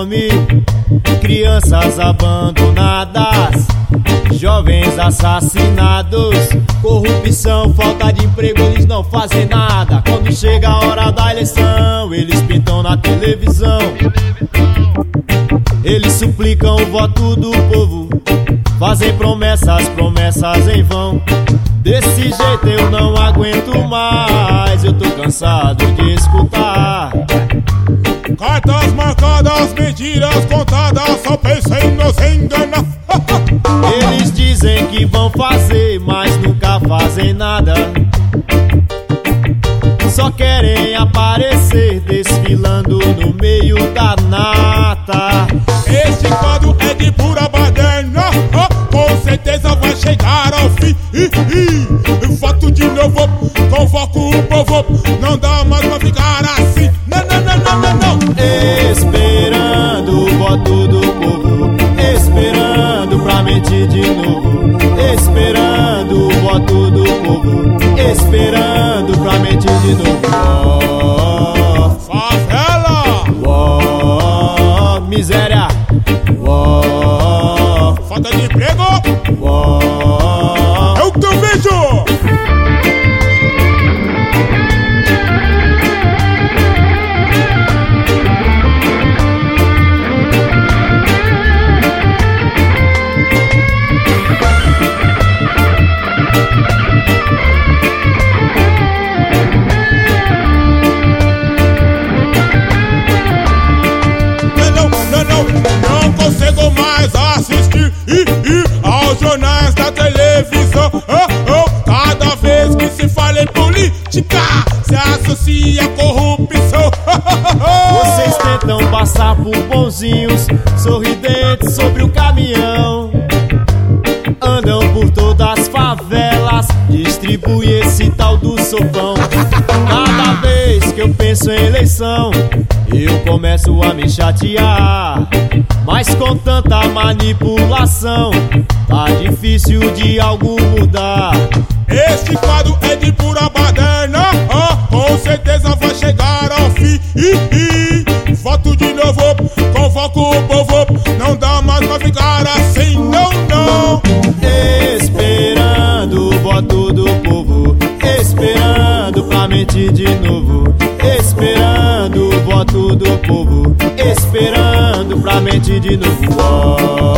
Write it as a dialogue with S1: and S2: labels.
S1: fome, crianças abandonadas, jovens assassinados, corrupção, falta de emprego, eles não fazem nada. Quando chega a hora da eleição, eles pintam na televisão. Eles suplicam o voto do povo, fazem promessas, promessas em vão. Desse jeito eu não aguento mais, eu tô cansado de escutar.
S2: Cartas marcadas, mentiras contadas, só pensa em nos enganar.
S1: Eles dizem que vão fazer, mas nunca fazem nada. Só querem aparecer desfilando no meio da nata.
S2: Este quadro é de pura baderna, com certeza vai chegar ao fim. Voto de novo, convoco o povo, não dá mais pra ficar assim. Não, não, não, não, não, não.
S1: Esperando o voto do povo, esperando pra mentir de novo, esperando o voto do povo, esperando pra mentir de novo.
S2: Favela,
S1: miséria,
S2: falta de emprego, é o que eu vejo. Não consigo mais assistir aos jornais da televisão. Cada vez que se fala em política, se associa a corrupção.
S1: Vocês tentam passar por bonzinhos, sorridentes sobre o caminhão. Andam por todas as favelas, distribuem esse tal do sopão. Cada vez que eu penso em eleição, eu começo a me chatear. Mas com tanta manipulação, tá difícil de algo mudar.
S2: Este quadro é de pura baderna, com certeza vai chegar ao fim. Voto de novo, convoco o povo, não dá mais pra ficar assim, não, não.
S1: Esperando o voto do povo, esperando pra mentir de novo, esperando o voto do povo, esperando pra mentir de novo.